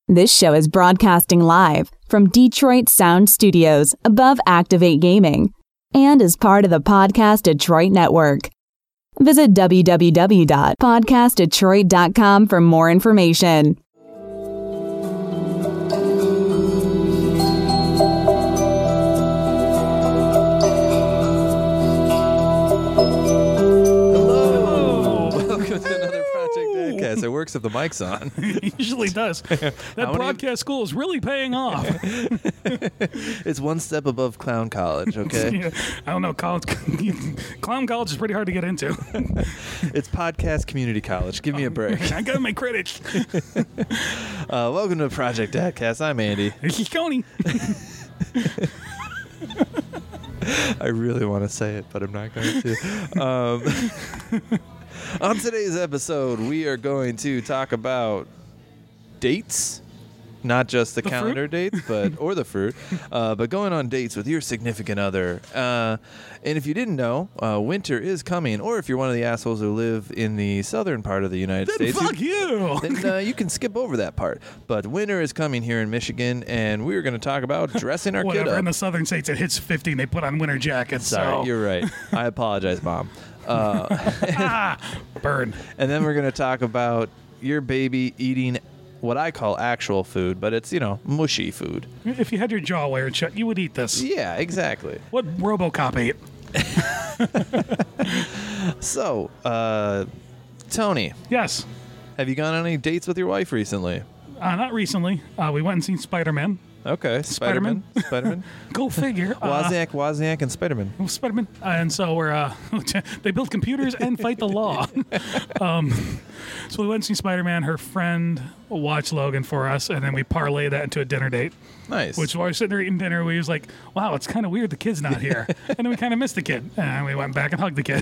This show is broadcasting live from Detroit Sound Studios above Activate Gaming and is part of the Podcast Detroit Network. Visit www.podcastdetroit.com for more information. It works if the mic's on. It usually does. That broadcast school is really paying off. It's one step above clown college, okay? Yeah, I don't know. Clown college is pretty hard to get into. It's podcast community college. Give me a break. I got my credits. Welcome to Project Datcast. I'm Andy. This is Tony. I really want to say it, but I'm not going to. On today's episode, we are going to talk about dates, not just the calendar dates, or the fruit, but going on dates with your significant other. And if you didn't know, winter is coming, or if you're one of the assholes who live in the southern part of the United States, fuck you. Then you can skip over that part. But winter is coming here in Michigan, and we're going to talk about dressing our kid up. In the southern states, it hits 50 and they put on winter jackets. Sorry, you're right. I apologize, Mom. Burn. And then we're going to talk about your baby eating what I call actual food, but it's, mushy food. If you had your jaw wired shut, you would eat this. Yeah, exactly. What RoboCop ate. So, Tony. Yes. Have you gone on any dates with your wife recently? Not recently. We went and seen Spider-Man. Okay, Spider-Man. Go figure. Wozniak, and Spider-Man. Spider-Man. And so we're, they build computers and fight the law. So we went and see Spider-Man. Her friend watched Logan for us, and then we parlayed that into a dinner date. Nice. Which while we were sitting there eating dinner, we was like, wow, it's kind of weird the kid's not here. And then we kind of missed the kid. And we went back and hugged the kid.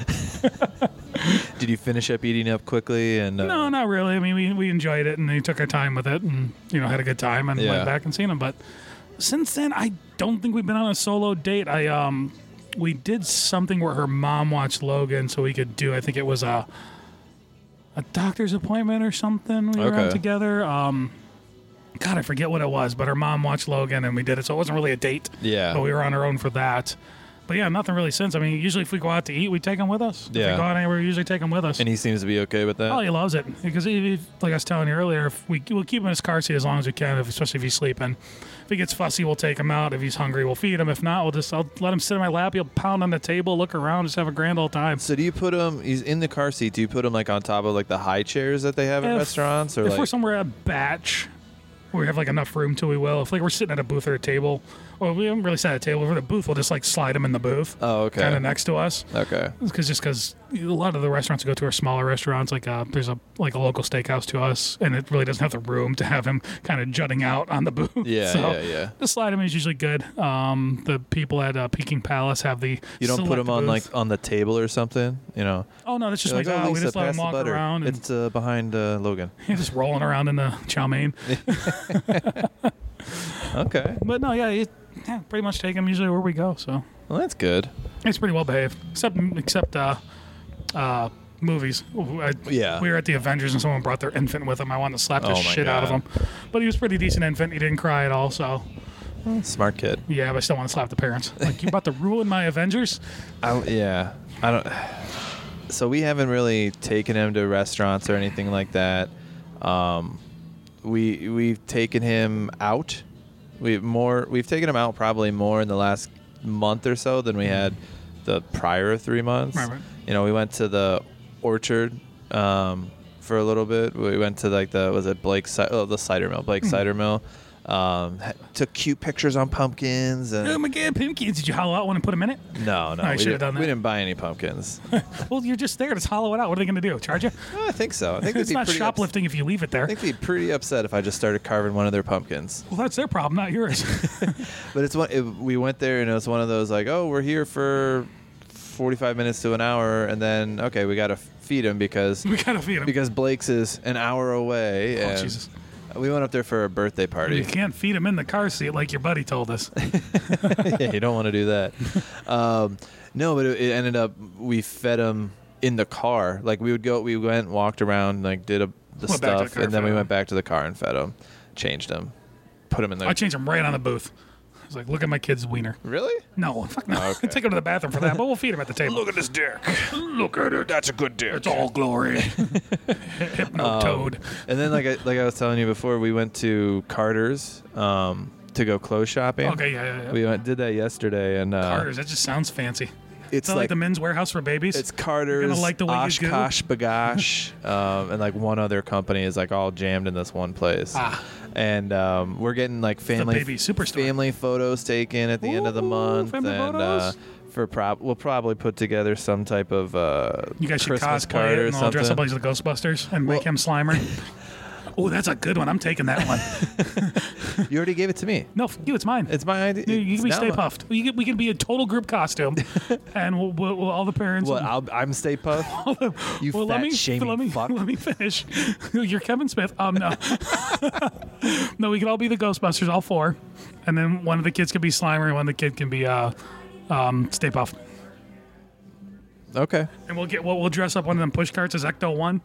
Did you finish up eating up quickly? And No, not really. I mean, we enjoyed it, and we took our time with it, and had a good time, and went back and seen him. But since then, I don't think we've been on a solo date. We did something where her mom watched Logan, so we could do. I think it was a doctor's appointment or something. We were on together. God, I forget what it was, but her mom watched Logan, and we did it, so it wasn't really a date. Yeah. But we were on our own for that. But yeah, nothing really since. I mean, usually if we go out to eat, we take him with us. Yeah. If we go out anywhere, we usually take him with us. And he seems to be okay with that? Oh, he loves it. Because, like I was telling you earlier, we'll keep him in his car seat as long as we can, especially if he's sleeping. If he gets fussy, we'll take him out. If he's hungry, we'll feed him. If not, I'll let him sit in my lap. He'll pound on the table, look around, just have a grand old time. So do you put him, he's in the car seat, do you put him like on top of like the high chairs that they have in restaurants? Or if we're somewhere at a batch, where we have like enough room to, we will. If like we're sitting at a booth or a table, or we haven't really sat at a table, if we're at a booth, we'll just like slide him in the booth. Oh, okay. Kind of next to us. Okay. Because a lot of the restaurants we go to are smaller restaurants. Like there's a local steakhouse to us, and it really doesn't have the room to have him kind of jutting out on the booth. Yeah, yeah. The slide him is usually good. The people at Peking Palace have the. You don't put him on booth. like on the table or something, Oh no, that's just like, we Lisa, just let him walk butter. around. And it's behind Logan. He's just rolling around in the chow mein. Okay. But no, yeah, pretty much take him usually where we go. So. Well, that's good. It's pretty well behaved, except movies. We were at the Avengers and someone brought their infant with them. I wanted to slap the shit out of him, but he was a pretty decent infant. He didn't cry at all. So. Smart kid. Yeah, but I still want to slap the parents. Like, you about to ruin my Avengers? I don't. So we haven't really taken him to restaurants or anything like that. We've taken him out. We've taken him out probably more in the last month or so than we had the prior 3 months. Right. We went to the Orchard for a little bit. We went to like the cider mill, Blake Cider Mill. Took cute pictures on pumpkins. And oh my God, pumpkins! Did you hollow out one and put them in it? No, I should have done that. We didn't buy any pumpkins. Well, you're just there. Just hollow it out. What are they going to do? Charge you? I think so. I think it's not shoplifting if you leave it there. I think they'd be pretty upset if I just started carving one of their pumpkins. Well, that's their problem, not yours. But we went there and it was one of those like, oh, we're here for 45 minutes to an hour, and then we got to feed him because Blake's is an hour away. Oh, and Jesus. We went up there for a birthday party. You can't feed him in the car seat like your buddy told us. Yeah, you don't want to do that. No, but it ended up we fed him in the car. Like we went, walked around, like did the stuff, and then we went back to the car and fed him. changed him, put him in the. I changed him right on the booth. I was like, look at my kid's wiener. Really? No, fuck no. Oh, okay. Take him to the bathroom for that, but we'll feed him at the table. Look at this dick. Look at it. That's a good dick. It's all glory. Hypno toad. And then, like I was telling you before, we went to Carter's to go clothes shopping. Okay, yeah. We did that yesterday, and Carter's, that just sounds fancy. it's Is that like the men's warehouse for babies? It's Carter's, You're gonna like the way you go? Oshkosh B'gosh, and like one other company is like all jammed in this one place. And we're getting like family baby superstore. family photos taken at the end of the month, family and photos? we'll probably put together some type of You guys should Christmas cosplay card it or and all dress up something. like the Ghostbusters and make him Slimer. Oh, that's a good one. I'm taking that one. You already gave it to me. No, fuck you, it's mine. It's my idea. You can be It's Stay now my- Puffed. We can be a total group costume, and we'll all the parents. What? I'm Stay Puft. You well, fat shaming fuck. let me finish. You're Kevin Smith. No, no, we can all be the Ghostbusters, all four, and then one of the kids can be Slimer, and one of the kid can be Stay Puffed. Okay. And we'll dress up one of them push carts as Ecto-1,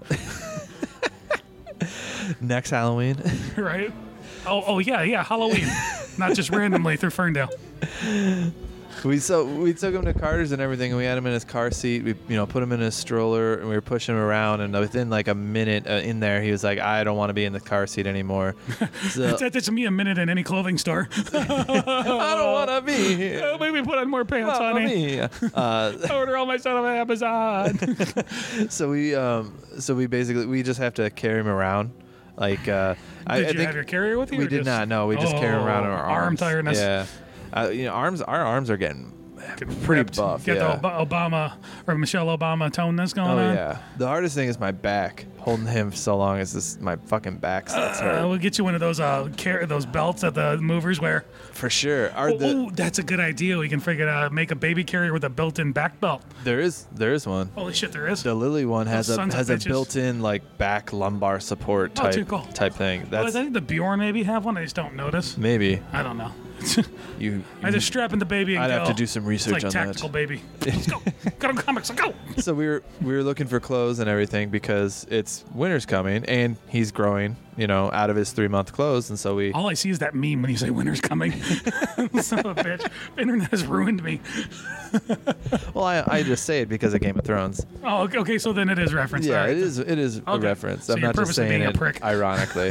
Next Halloween. right? Oh yeah, Halloween, not just randomly through Ferndale. We took him to Carter's and everything, and we had him in his car seat. We put him in his stroller, and we were pushing him around. And within like a minute in there, he was like, "I don't want to be in the car seat anymore." So, That's me a minute in any clothing store. I don't want to be here. Oh, maybe put on more pants, honey. Me. I order all my stuff on Amazon. So we basically just have to carry him around. Like I Did you think have your carrier with you? we or did just- not. No, we just carry him around in our arm arms. tiredness. Yeah. Our arms are getting pretty Ripped. buff. Get Yeah. the Obama or Michelle Obama toneness going Oh on. yeah. The hardest thing is my back. Holding him for so long is this. My fucking back starts hurt. We'll get you one of those those belts that the movers wear. For sure. That's a good idea. We can make a baby carrier with a built-in back belt. There is one. Holy shit, there is. The Lily one has Those a sons of bitches. built-in like back lumbar support Oh, type too cool. type thing. Well, I That's think the Bjorn maybe have one. I just don't notice. maybe I don't know. you. I just strap in the baby and I'd go. have to do some research it's like on tactical that. baby. Let's go. Got on comics. Let's go. So we were looking for clothes and everything because it's winter's coming and he's growing, out of his 3-month clothes, and so we. All I see is that meme when you say winter's coming. Son of a bitch. The internet has ruined me. Well, I just say it because of Game of Thrones. Oh, okay. So then it is referenced. Yeah, All right. it is a Okay. reference. So I'm you're not just purposely saying being a it prick. ironically.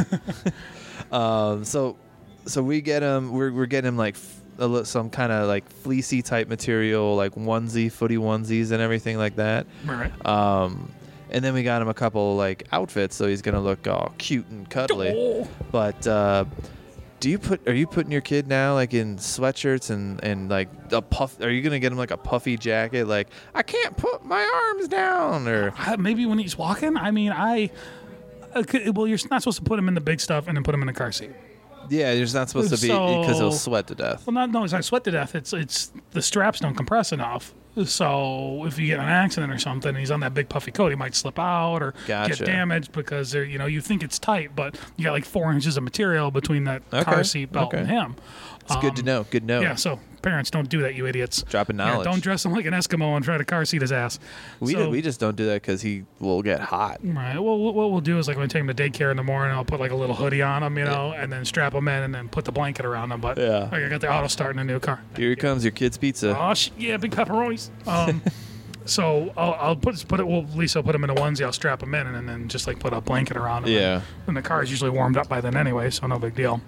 So we get him. We're getting him like some kind of like fleecy type material, like footy onesies and everything like that. All right. And then we got him a couple like outfits, so he's gonna look all cute and cuddly. Oh. But are you putting your kid now like in sweatshirts and like a puff? Are you gonna get him like a puffy jacket? Like I can't put my arms down, or Maybe when he's walking. I mean, well, you're not supposed to put him in the big stuff and then put him in the car seat. yeah, you're just not supposed to be because he'll sweat to death. Well, no, it's not sweat to death. It's the straps don't compress enough. So if you get in an accident or something, and he's on that big puffy coat, he might slip out or Gotcha. get damaged because they're, you think it's tight, but you got like 4 inches of material between that car seat belt and him. It's good to know. Good to know. Yeah, so parents, don't do that, you idiots. Dropping Yeah, knowledge. don't dress him like an Eskimo and try to car seat his ass. We just don't do that because he will get hot. Right. Well, what we'll do is like when I take him to daycare in the morning, I'll put like a little hoodie on him, and then strap him in and then put the blanket around him. But Yeah. like I got the auto start in a new car. Here comes your kid's pizza. Oh yeah, big pepperonis. So I'll put it. Well, Lisa will put him in a onesie. I'll strap him in and then just like put a blanket around him. Yeah. And the car is usually warmed up by then anyway, so no big deal.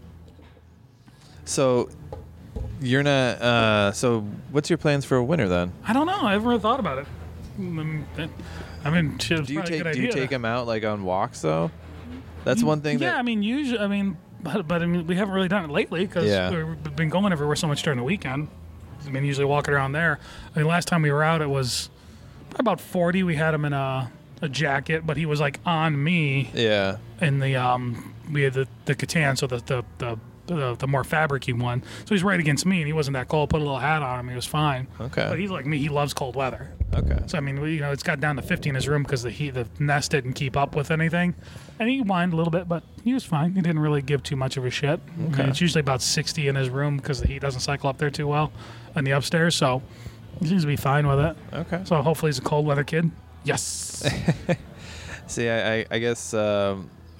So you're not. So what's your plans for winter then? I don't know. I haven't really thought about it. I mean, shit, Do you probably a good take idea. him out like on walks though? That's one thing. Yeah, that I mean, usually, but I mean, we haven't really done it lately because Yeah. we've been going everywhere so much during the weekend. I mean, usually walking around there. I mean, last time we were out, it was probably about 40. We had him in a jacket, but he was like on me Yeah. in the we had the Catan, so the more fabric-y one. So he's right against me, and he wasn't that cold. Put a little hat on him, he was fine. Okay. But he's like me; he loves cold weather. Okay. So I mean, it's got down to 50 in his room because the nest didn't keep up with anything, and he whined a little bit, but he was fine. He didn't really give too much of a shit. I mean, Okay. it's usually about 60 in his room because the heat doesn't cycle up there too well, in the upstairs. So he seems to be fine with it. Okay. So hopefully he's a cold weather kid. Yes. See, I guess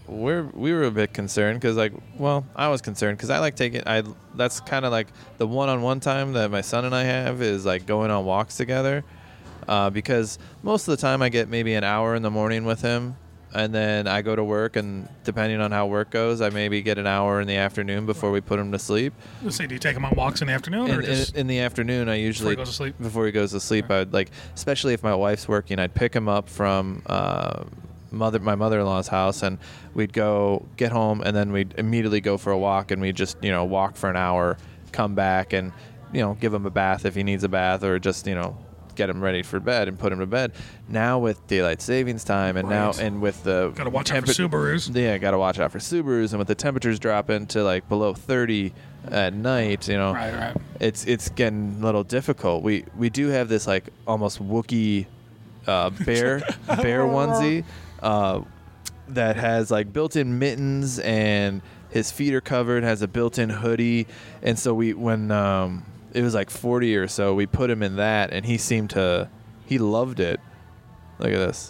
we were a bit concerned because I was concerned because I like taking that's kind of like the one-on-one time that my son and I have is like going on walks together, because most of the time I get maybe an hour in the morning with him, and then I go to work, and depending on how work goes, I maybe get an hour in the afternoon before we put him to sleep. Let's say, do you take him on walks in the afternoon, or just in the afternoon? I usually before he goes to sleep. Okay. I'd like, especially if my wife's working, I'd pick him up from my mother-in-law's house, and we'd go get home, and then we'd immediately go for a walk, and we'd just walk for an hour, come back, and give him a bath if he needs a bath, or just get him ready for bed and put him to bed. Now with daylight savings time, and right. and with the gotta watch out for Subarus. Yeah, gotta watch out for Subarus, and with the temperatures dropping to like below 30 at night, right. it's getting a little difficult. We do have this like almost Wookiee bear onesie that has like built-in mittens, and his feet are covered, has a built-in hoodie, and so when it was like 40 or so, we put him in that, and he loved it. Look at this.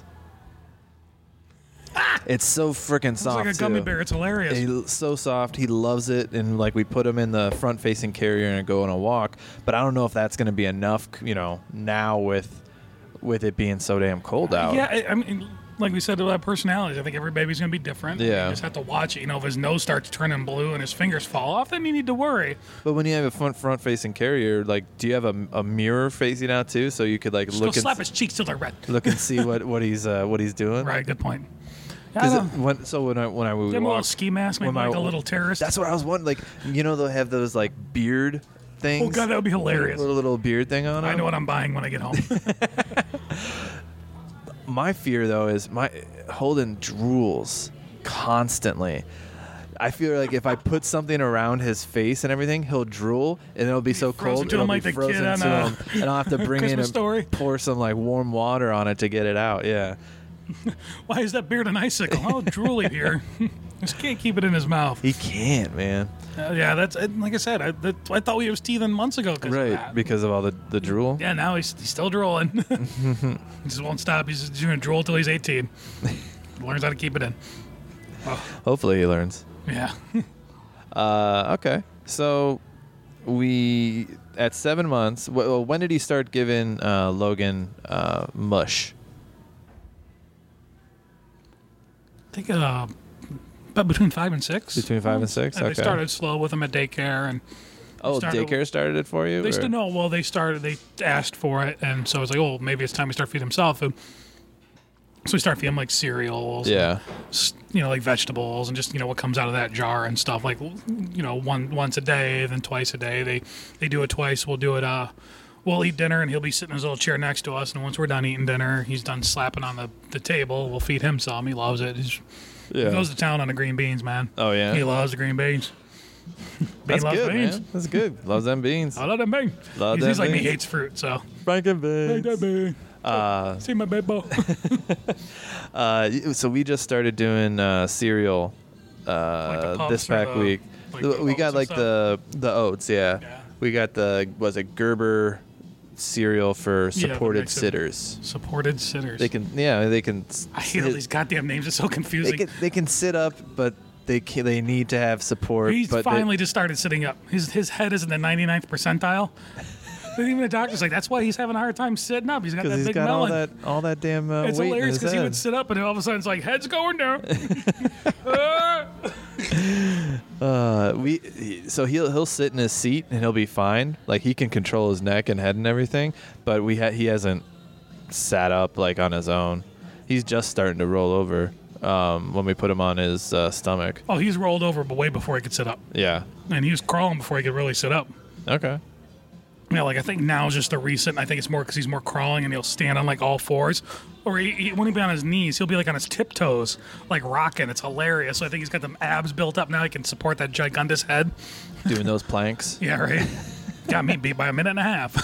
It's so freaking soft. It's like a gummy bear. It's hilarious. It's so soft. He loves it, and like we put him in the front-facing carrier and go on a walk. But I don't know if that's going to be enough, now with it being so damn cold out. Yeah, I mean, like we said about personalities, I think every baby's going to be different. Yeah. You just have to watch it. If his nose starts turning blue and his fingers fall off, then you need to worry. But when you have a front-facing carrier, like, do you have a mirror facing out too, so you could like Just look go slap his cheeks till they're red. look and see what he's doing? Right, good point. Because when I would Get him a walk, little ski mask, maybe like a little terrorist. That's what I was wondering. Like, they'll have those like beard things. Oh god, that would be hilarious. Little beard thing on them. I know what I'm buying when I get home. My fear though is Holden drools constantly. I feel like if I put something around his face and everything, he'll drool, and it'll be so cold, to him it'll like be the frozen kid to on him, and I'll have to bring in Christmas and Story. pour some like warm water on it to get it out. Yeah. Why is that beard an icicle? Oh, drooly here. Just can't keep it in his mouth. He can't, man. Yeah, that's like I said. I thought we was teething months ago. Right, because of all the drool. Yeah, now he's still drooling. He just won't stop. He's just going to drool till he's 18. Learns how to keep it in. Oh. Hopefully he learns. Yeah. Okay. So we at 7 months. When did he start giving Logan mush? I think about between 5 and 6. Between 5 and 6. Okay. They started slow with him at daycare, and daycare started it for you? They asked for it, and so it's like, oh, maybe it's time to start feeding himself food. So we start feeding him like cereals, yeah, and, like vegetables, and just what comes out of that jar and stuff. Like once a day, then twice a day. They do it twice. We'll do it. We'll eat dinner, and he'll be sitting in his little chair next to us. And once we're done eating dinner, he's done slapping on the table. We'll feed him some. He loves it. He goes to town on the green beans, man. Oh yeah, he loves the green beans. That's good, beans. Man. That's good. Loves them beans. I love them beans. He's like me, hates fruit. So Franken beans. See my baby. So we just started doing cereal this past week. We got like the oats, yeah. We got Gerber cereal for supported sitters. Supported sitters. They can. I hate all these goddamn names. It's so confusing. They can sit up, but they need to have support. He's finally just started sitting up. His head is in the 99th percentile. Even the doctor's like, that's why he's having a hard time sitting up. He's got that big melon. All that damn it's weight hilarious because he would sit up, and all of a sudden it's like, head's going down. So he'll sit in his seat and he'll be fine. Like he can control his neck and head and everything, but he hasn't sat up like on his own. He's just starting to roll over when we put him on his stomach. Oh, he's rolled over, but way before he could sit up. Yeah, and he was crawling before he could really sit up. Okay. Yeah, like I think now is just the recent. I think it's more because he's more crawling and he'll stand on like all fours, or when he'll be on his knees, he'll be like on his tiptoes, like rocking. It's hilarious. So I think he's got them abs built up now. He can support that gigantous head. Doing those planks. Yeah, right. Got me beat by a minute and a half.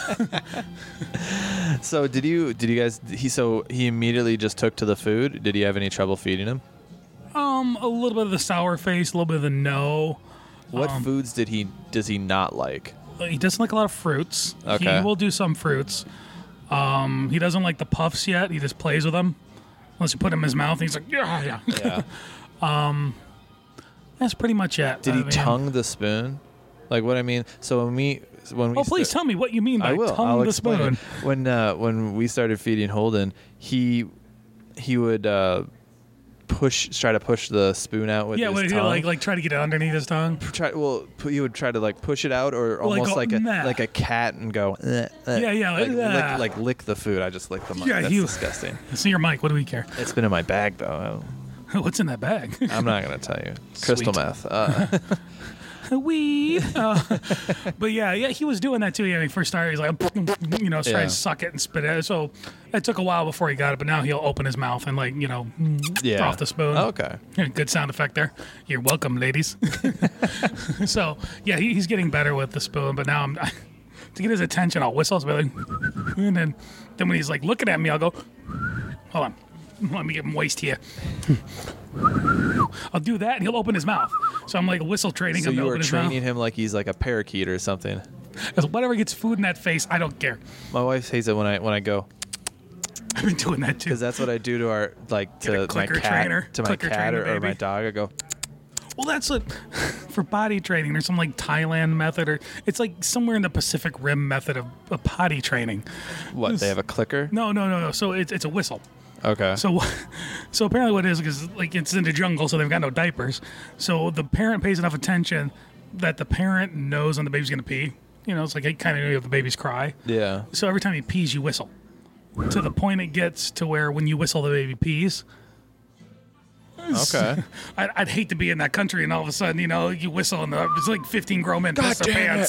So did you guys? He immediately just took to the food. Did he have any trouble feeding him? A little bit of the sour face, a little bit of the no. What foods does he not like? He doesn't like a lot of fruits. Okay. He will do some fruits. He doesn't like the puffs yet. He just plays with them. Unless you put them in his mouth, and he's like, yeah. That's pretty much it. Did he tongue the spoon? Like what I mean? So when we please tell me what you mean by I will. tongue I'll the explain spoon. it. When we started feeding Holden, he would try to push the spoon out with his tongue. like try to get it underneath his tongue. He would try to like push it out, or almost like a cat and go. Like lick the food. I just lick the mic. Yeah, that's disgusting. It's in your mic. What do we care? It's been in my bag though. What's in that bag? I'm not gonna tell you. Crystal meth. Weed. But yeah, he was doing that too. Yeah, when he first started, he's like, trying to suck it and spit it. So it took a while before he got it, but now he'll open his mouth and throw off the spoon. Okay. Good sound effect there. You're welcome, ladies. So yeah, he's getting better with the spoon, but now to get his attention, I'll whistle, and then when he's like looking at me, I'll go, hold on. Let me get moist here. I'll do that, and he'll open his mouth. So I'm like whistle training him to open his mouth. So you were training him like he's like a parakeet or something. Whatever gets food in that face, I don't care. My wife hates it when I go. I've been doing that too. Because that's what I do to my cat or my dog. I go. Well, that's for potty training. There's some like Thailand method, or it's like somewhere in the Pacific Rim method of potty training. What? They have a clicker? No. So it's a whistle. Okay. So apparently what it is, because like it's in the jungle, so they've got no diapers. So the parent pays enough attention that the parent knows when the baby's gonna pee. It's like kind of know if the baby's cry. Yeah. So every time he pees, you whistle. To the point it gets to where when you whistle, the baby pees. Okay. I'd hate to be in that country and all of a sudden, you whistle and it's like 15 grown men piss their pants.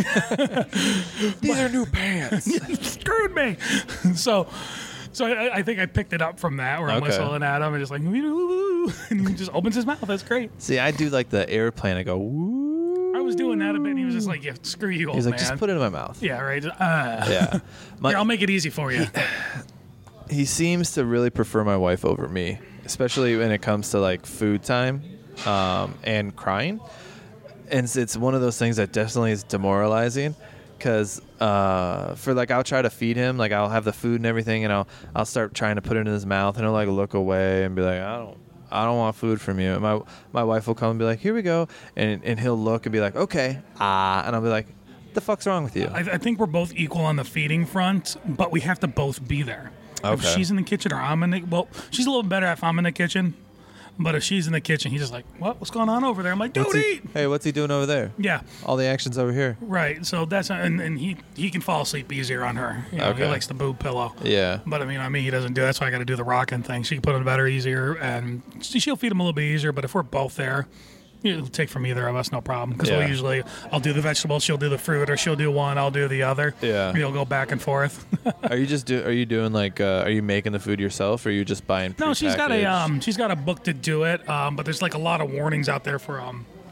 These are new pants. You screwed me. So I think I picked it up from that, where I'm whistling at him and just like, woo, and he just opens his mouth. That's great. See, I do like the airplane. I go, woo. I was doing that a bit, and he was just like, yeah, screw you, old man. He's like, just put it in my mouth. Yeah, right. Yeah. Here, I'll make it easy for you. He seems to really prefer my wife over me, especially when it comes to like food time and crying. And it's one of those things that definitely is demoralizing. Because I'll try to feed him, like I'll have the food and everything, and I'll start trying to put it in his mouth, and he'll like look away and be like, I don't want food from you. And my wife will come and be like, here we go, and he'll look and be like, okay, and I'll be like, the fuck's wrong with you? I think we're both equal on the feeding front, but we have to both be there. Okay. If she's in the kitchen or I'm in the she's a little better if I'm in the kitchen. But if she's in the kitchen, he's just like, what's going on over there? I'm like, dude, eat. Hey, what's he doing over there? Yeah. All the action's over here. Right. So that's, and he can fall asleep easier on her. He likes the boob pillow. Yeah. But I mean, he doesn't do that. That's why I got to do the rocking thing. She can put him better easier, and she'll feed him a little bit easier. But if we're both there, it'll take from either of us, no problem. Because I'll do the vegetables, she'll do the fruit, or she'll do one, I'll do the other. Yeah. We'll go back and forth. Are you doing like, are you making the food yourself, or are you just buying prepackaged? No, she's got a book to do it. But there's like a lot of warnings out there for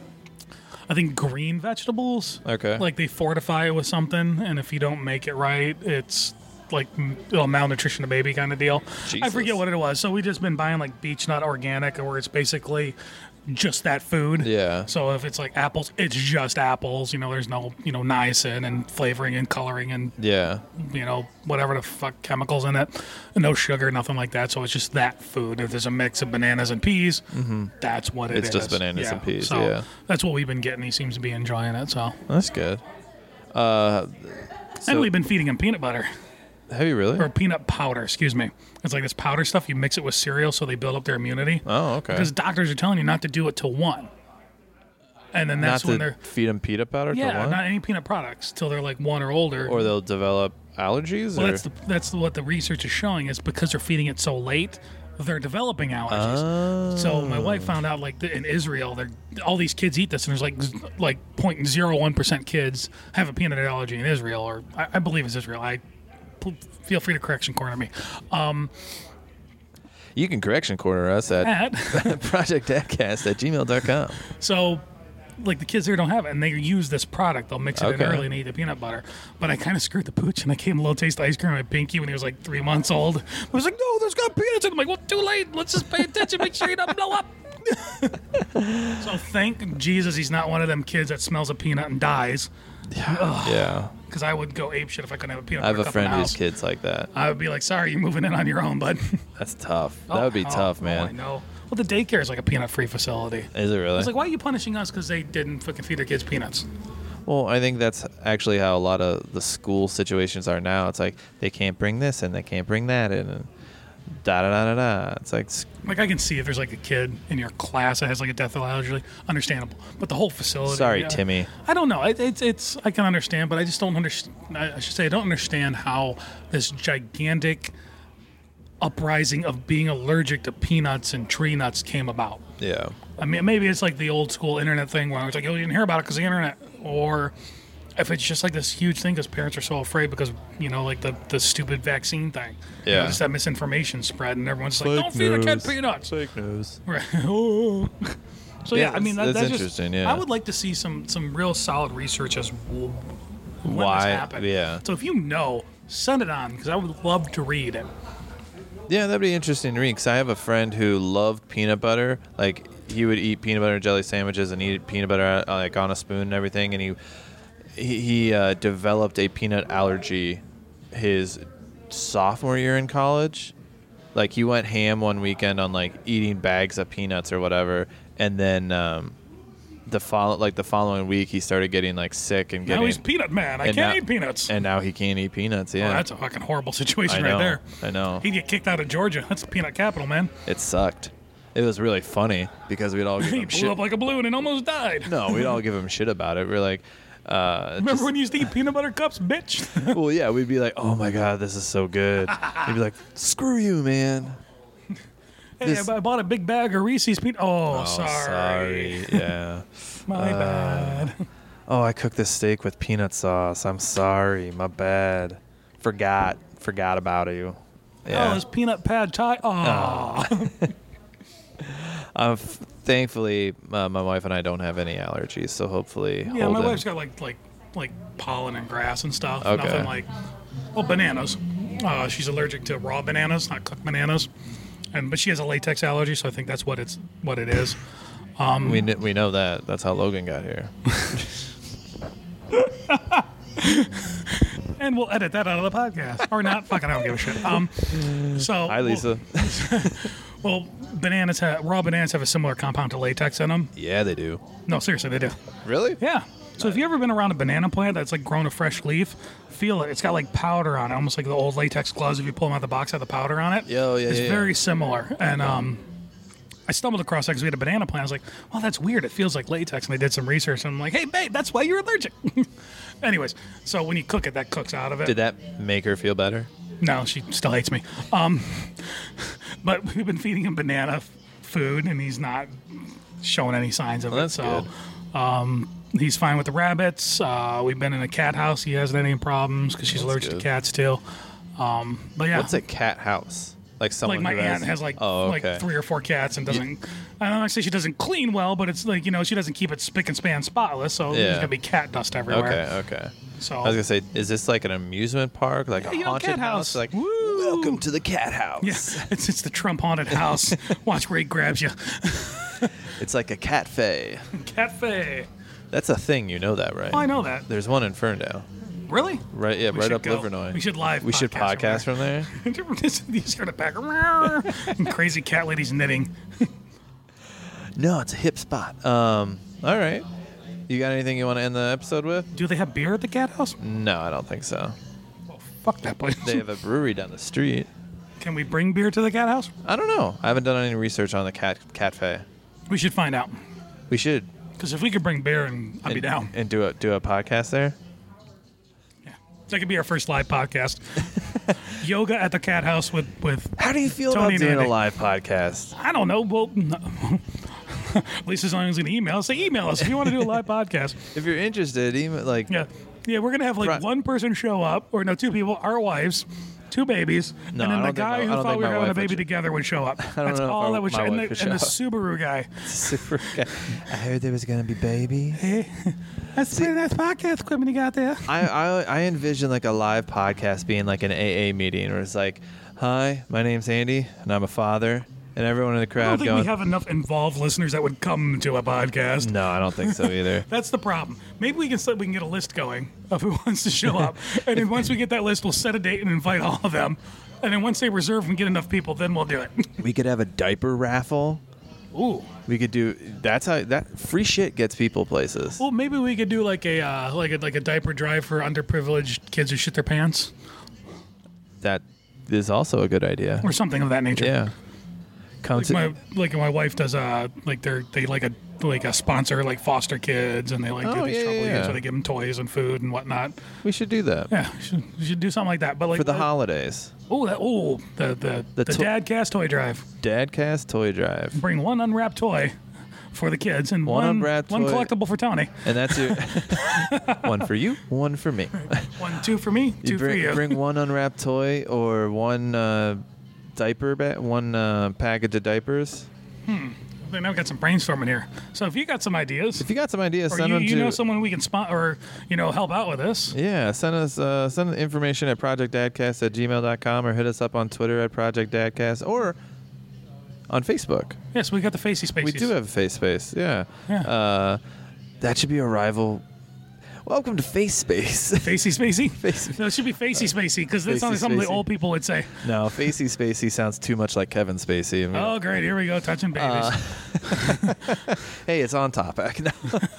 I think green vegetables. Okay. Like they fortify it with something, and if you don't make it right, it's like malnutrition to baby kind of deal. Jesus. I forget what it was. So we just been buying like Beech Nut Organic, where it's basically just that food. Yeah. So if it's like apples, it's just apples. There's no niacin and flavoring and coloring and whatever the fuck chemicals in it. And no sugar, nothing like that. So it's just that food. If there's a mix of bananas and peas, that's what it is. It's just bananas and peas. So that's what we've been getting. He seems to be enjoying it. So that's good. And we've been feeding him peanut butter. Have you really? Or peanut powder, excuse me. It's like this powder stuff. You mix it with cereal so they build up their immunity. Oh, okay. Because doctors are telling you not to do it till 1. And then that's when they're... feed them peanut powder till 1? Yeah, not any peanut products till they're like 1 or older. Or they'll develop allergies? Well, that's what the research is showing, is because they're feeding it so late, they're developing allergies. Oh. So my wife found out like in Israel, all these kids eat this, and there's like 0.01% kids have a peanut allergy in Israel, or I believe it's Israel. Feel free to correction corner me. You can correction corner us at projectdatcast@gmail.com. So, like, the kids here don't have it, and they use this product. They'll mix it in early and eat the peanut butter. But I kind of screwed the pooch, and I gave him a little taste of ice cream on my pinky when he was like 3 months old. I was like, no, there's got peanuts in it. I'm like, well, too late. Let's just pay attention, make sure he doesn't blow up. So thank Jesus he's not one of them kids that smells a peanut and dies. Yeah. Because I would go apeshit if I couldn't have a peanut butter. I have a friend whose kid's like that. I would be like, sorry, you're moving in on your own, bud. That's tough. That would be tough, man. I know. Well, the daycare is like a peanut-free facility. Is it really? It's like, why are you punishing us because they didn't fucking feed their kids peanuts? Well, I think that's actually how a lot of the school situations are now. It's like they can't bring this and they can't bring that in, and da da da da da. It's like I can see if there's like a kid in your class that has like a death allergy, understandable. But the whole facility. Sorry, Timmy. I don't know. It's I can understand, but I just don't understand. I should say I don't understand how this gigantic uprising of being allergic to peanuts and tree nuts came about. Yeah. I mean, maybe it's like the old school internet thing where it's like, oh, you didn't hear about it because of the internet. Or if it's just like this huge thing because parents are so afraid because, like the stupid vaccine thing. Yeah. Just that misinformation spread and everyone's just like, don't feed a kid peanuts. Fake news. Right. So, yeah, I mean, that's just, interesting, yeah. I would like to see some real solid research as when Why? this happened. Yeah. So if you know, send it on because I would love to read it. Yeah, that'd be interesting to read because I have a friend who loved peanut butter. Like, he would eat peanut butter and jelly sandwiches and eat peanut butter like on a spoon and everything. And he developed a peanut allergy his sophomore year in college. Like, he went ham one weekend on like eating bags of peanuts or whatever, and then the following week he started getting like sick and getting. Now he's peanut man. I can't eat peanuts. And now he can't eat peanuts. Yeah, Oh, that's a fucking horrible situation I know, right there. I know. He'd get kicked out of Georgia. That's the peanut capital, man. It sucked. It was really funny because we'd all give He him blew shit. up like a balloon and almost died. No, we'd all give him shit about it. We're like, Remember when you used to eat peanut butter cups, bitch? well, yeah, we'd be like, oh my god, this is so good. He'd be like, screw you, man. Hey, I bought a big bag of Reese's peanut. Oh, sorry. Yeah. My bad. Oh, I cooked this steak with peanut sauce. I'm sorry. My bad. Forgot about you. Yeah. Oh, this peanut pad thai. Oh. Thankfully, my wife and I don't have any allergies, so hopefully. Yeah, my Holden- wife's got like pollen and grass and stuff. Okay. Nothing like, bananas. She's allergic to raw bananas, not cooked bananas. But she has a latex allergy, so I think that's what it is. We know that. That's how Logan got here. And we'll edit that out of the podcast, or not. Fucking, I don't give a shit. So Hi, Lisa. Well, raw bananas have a similar compound to latex in them. Yeah, they do. No, seriously, they do. Really? Yeah. So if you ever been around a banana plant that's like grown a fresh leaf, feel it. It's got like powder on it, almost like the old latex gloves. If you pull them out of the box, have the powder on it. It's very similar. And I stumbled across that because we had a banana plant. I was like, well, that's weird. It feels like latex. And they did some research, and I'm like, hey, babe, that's why you're allergic. Anyways, so when you cook it, that cooks out of it. Did that make her feel better? No, she still hates me. But we've been feeding him banana food, and he's not showing any signs of it. That's So good. He's fine with the rabbits. We've been in a cat house. He hasn't any problems because she's allergic good. to cats too. But yeah, What's a cat house? Like someone like my who aunt has like 3 or 4 cats and doesn't. I don't want to say she doesn't clean well, but it's like she doesn't keep it spick and span spotless. So there's gonna be cat dust everywhere. Okay. So I was gonna say, is this like an amusement park, like a haunted cat house? house. Like, Woo! welcome to the cat house. yeah, it's the Trump haunted house. Watch where he grabs you. It's like a cat fae. Cafe. That's a thing, you know that, right? Oh, I know that. There's one in Ferndale. Really? Right, yeah, We right should up go. Livernois. We should live. We should podcast from there. You just hear the back. And crazy cat ladies knitting. No, it's a hip spot. All right. You got anything you want to end the episode with? Do they have beer at the cat house? No, I don't think so. Well, fuck that place. They have a brewery down the street. Can we bring beer to the cat house? I don't know. I haven't done any research on the cat fae. We should find out. We should. Because if we could bring beer, I'd be down. And do a podcast there. Yeah, that could be our first live podcast. Yoga at the cat house with. How do you feel Tony about and doing a Andy. live podcast? I don't know. Well, no. Lisa's only going to email us. Say email us if you want to do a live podcast. If you're interested, even like Yeah, we're gonna have like Right. one person show up, or no, 2 people, our wives, 2 babies, No, and I then the don't think guy my- I who don't thought think we were my having a wife would baby sh- together would show up. That's know if all that would my show. And wife the, would and the show Subaru guy. super. I heard there was gonna be baby. Hey, that's pretty nice podcast equipment you got there. I envision like a live podcast being like an AA meeting where it's like, hi, my name's Andy and I'm a father, and everyone in the I crowd don't think going, we have enough involved listeners that would come to a podcast. no, I don't think so either. That's the problem. Maybe we can get a list going of who wants to show up, and then once we get that list, we'll set a date and invite all of them. And then once they reserve and get enough people, then we'll do it. We could have a diaper raffle. Ooh. We could do. That's how that free shit gets people places. Well, maybe we could do like a diaper drive for underprivileged kids who shit their pants That is also a good idea. or something of that nature. Yeah. Come to My wife does they sponsor like foster kids, and they like do these trouble youths where they give them toys and food and whatnot. we should do that Yeah, we should do something like that. But like for the holidays. the Dadcast toy drive. Dadcast toy drive. Bring one unwrapped toy for the kids and One one unwrapped one toy. collectible for Tony. And that's your one for you, one for me. 2 for me, 2 for you. Bring one unwrapped toy or one diaper one package of diapers. Now we got some brainstorming here. So if you got some ideas, If you got some ideas, or send them you to know someone we can spot or help out with this. Yeah, send the information at projectdadcast@gmail.com or hit us up on Twitter at projectdadcast or on Facebook. Yes, we got the Facey Spaces. We do have a face space. Yeah. Yeah. That should be a rival. Welcome to Face Space. Facey Spacey? Facey. No, it should be Facey Spacey because that's Facey something the Spacey. old people would say. No, Facey Spacey sounds too much like Kevin Spacey. I mean, Oh, great. Here we go. Touching babies. hey, it's on topic. No.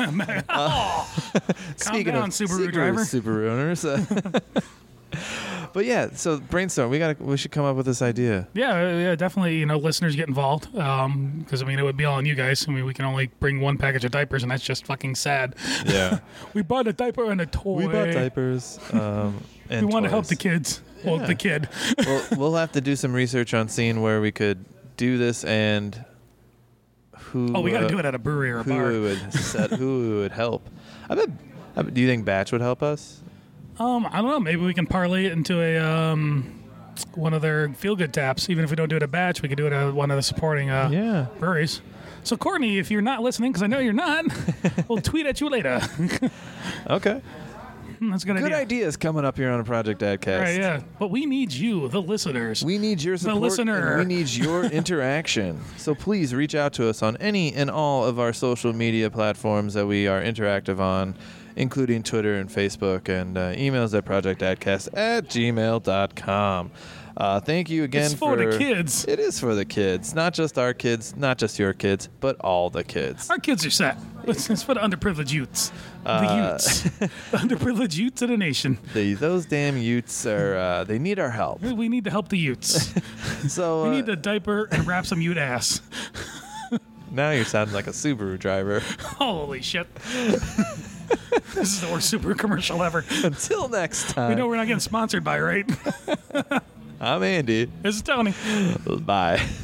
Speaking down, of Subaru driver. Subaru owners. But yeah, so brainstorm. We should come up with this idea. Yeah, definitely. Listeners get involved because it would be all on you guys. We can only bring one package of diapers, and that's just fucking sad. Yeah. We bought a diaper and a toy. We bought diapers. And We want to help toys. the kids. Well, Yeah. the kid. We'll have to do some research on seeing where we could do this and who. Oh, we got to do it at a brewery or a bar. Who would help? Do you think Batch would help us? I don't know. Maybe we can parlay it into a one of their feel-good taps. Even if we don't do it at Batch, we could do it at one of the supporting Yeah. breweries. So, Courtney, if you're not listening, because I know you're not, we'll tweet at you later. Okay. That's a good Good idea. ideas coming up here on a Project Dadcast. Right, yeah. But we need you, the listeners. We need your support. listener. And we need your interaction. So please reach out to us on any and all of our social media platforms that we are interactive on, including Twitter and Facebook, and emails at projectdadcast@gmail.com. Thank you again It's for the kids. It is for the kids. Not just our kids, not just your kids, but all the kids. Our kids are set. It's for the underprivileged youths. The youths. The underprivileged youths of the nation. Those damn Utes are, they need our help. We need to help the youths. So We need to diaper and wrap some ute ass. now you're sounding like a Subaru driver. Holy shit. This is the worst super commercial ever. Until next time. We know we're not getting sponsored by, right? I'm Andy. This is Tony. Bye.